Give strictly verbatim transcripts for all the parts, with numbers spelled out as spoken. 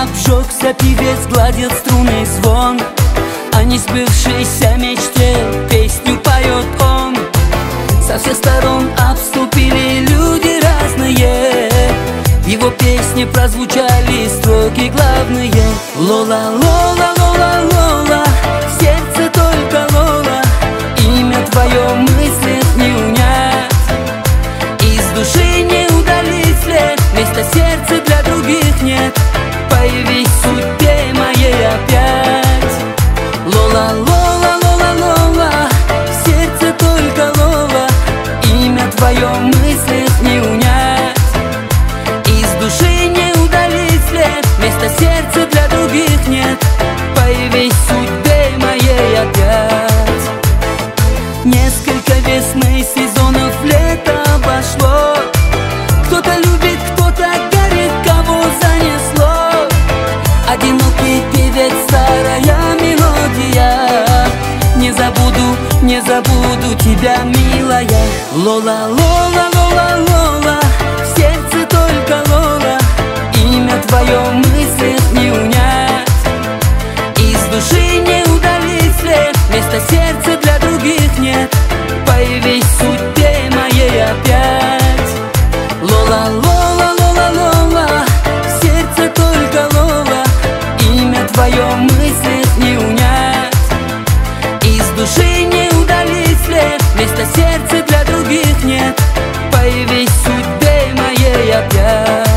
обжегся певец, гладит струны звон. О несбывшейся мечте песню поет он. Со всех сторон обступили люди разные. В его песне прозвучали строки главные. Лола, Лола, Лола, Лола, в сердце только Лола. Имя твое в мыслях не унять, из души не удалить след. Места сердца для других нет. Появись в судьбе моей опять. Лола, Лола, Лола, Лола, в сердце только Лола. Имя твое в мыслях не унять, из души не удалить след. Места сердца для других нет. Появись в судьбе моей опять. Несколько весны, сезонов, лето обошло. Кто-то любит, кто-то горит, кого занесло. Одинокий певец, старая мелодия. Не забуду, не забуду тебя, милая. Лола, Лола, Лола, Лола, в сердце только Лола. Имя твое в мыслях не унять, из души не удалить след. Места сердца для других нет. Появись в судьбе моей опять. Лола, Лола, Лола, Лола, в сердце только Лола. Имя твое в мыслях не унять, из души не удалить след. Места сердца для других нет. Появись в судьбе моей опять.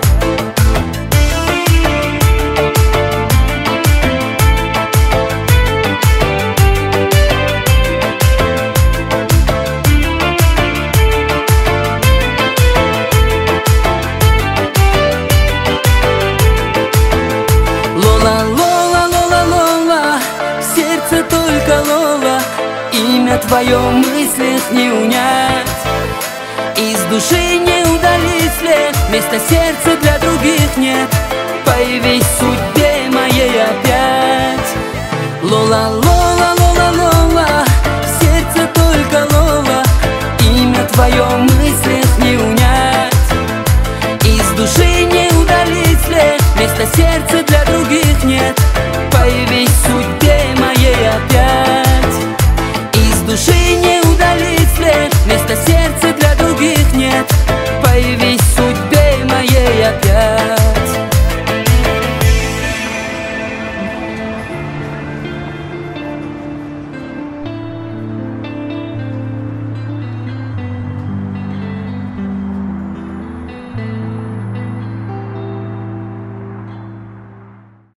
Лола, Лола, Лола, Лола, в сердце только Лола. Имя твое в мыслях не унять, из души не удалить след. Места сердца для других нет. Появись в судьбе моей опять. Лола, Лола, Лола, Лола, в сердце только Лола. Имя твое в мыслях не унять, из души не удалить след. Места сердца для других нет. Появись в судьбе моей опять, из души не удалить след. Места сердца для других нет. Появись